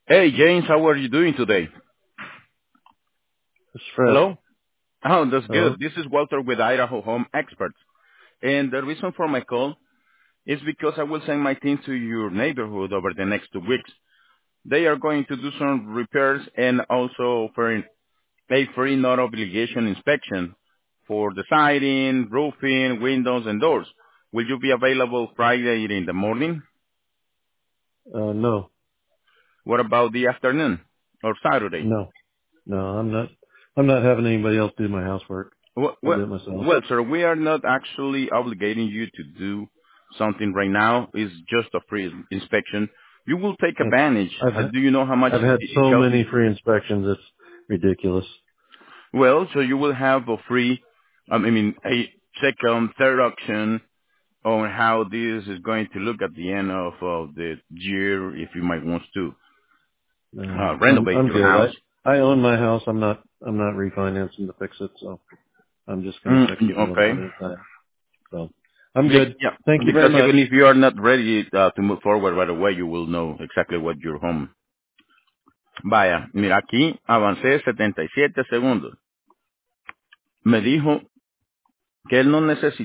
Hey, James, how are you doing today? It's Fred. Hello? Oh, that's Hello? good. This is Walter with Idaho Home Experts. And the reason for my call is because I will send my team to your neighborhood over the next 2 weeks. They are going to do some repairs and also for a free non-obligation inspection for the siding, roofing, windows, and doors. Will you be available Friday in the morning? No, What about the afternoon or Saturday? no, no, I'm not having anybody else do my housework. Well, I'll well, do it myself. well, sir, we are not actually obligating you to do something right now. It's just a free inspection. You will take I've, advantage. I've had, Do you know how much I've had it so helps you? many free inspections, it's ridiculous. Well, so you will have a free, a second, third option on how this is going to look at the end of the year if you might want to renovate I'm your good. house. I own my house. I'm not refinancing to fix it, so I'm just going to fix it a little Okay. bit at a time. So I'm good. Yeah, Thank you very because much. even if you are not ready to move forward right away, you will know exactly what your home. Vaya, mira, aquí avancé 77 segundos. Me dijo que él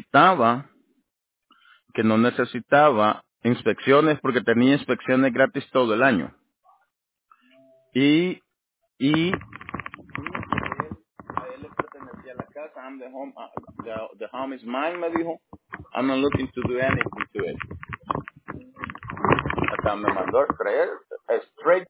no necesitaba inspecciones porque tenía inspecciones gratis todo el año. Y a él le pertenecía la casa, I'm the home, the home is mine, me dijo. I'm not looking to do anything to it. Hasta me mandó a creer, straight